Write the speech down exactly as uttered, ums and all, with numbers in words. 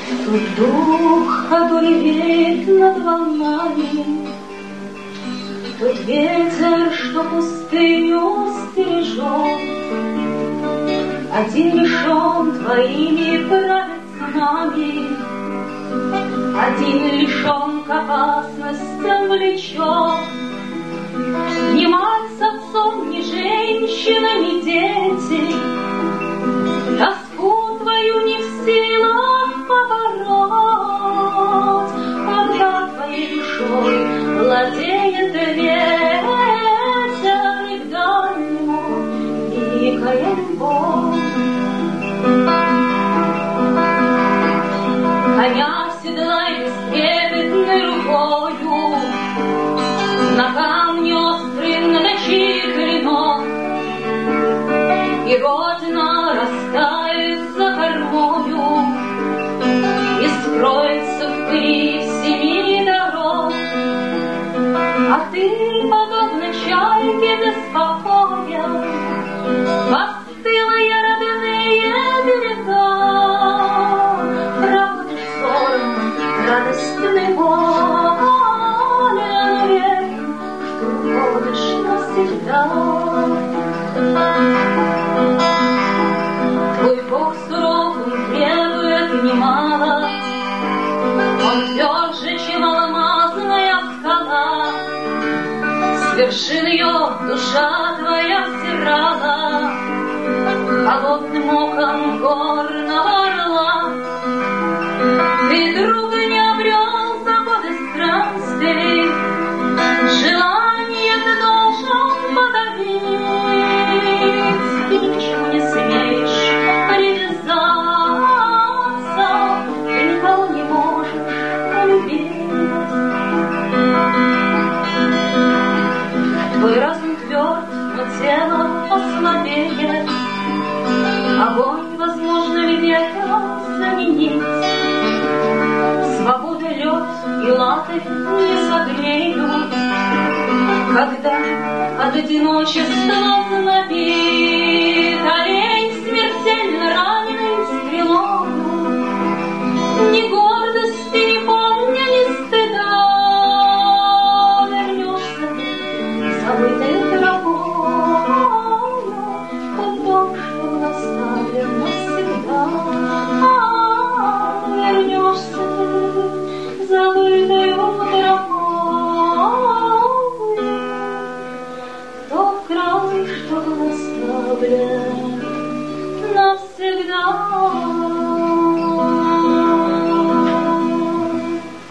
Тут дух, который веет над волнами, тот ветер, что пустыню стережет. Один лишь он твоими правит снами, один лишь он к опасностям влечет. Ни мать с отцом, ни женщина, ни дети тоску твою не в силах побороть. Когда твоей душой владеет ветер, и к дальнему великая любовь. Коня седлай бестрепетной рукою, на камне острым наточи клинок, и родина растает за кормою, и скроется в пыли семи дорог. А ты, подобно чайке беспокоен, постылые родные берега, проводишь взором радостный волен век, что уходишь навсегда. Твой Бог суров, он требует немало, он тверже, чем алмазная скала. С вершин ее душа твоя взирала холодным оком горного орла. Ты друга не обрел за годы странствий, желание ты должен подавить. Ты ни к чему не смеешь привязаться, ты никого не можешь полюбить. Твой разум тверд, но тело ослабеет, огонь, возможно ли века заменить. Свобода, лед и латы не согреют, когда от одиночества знобит.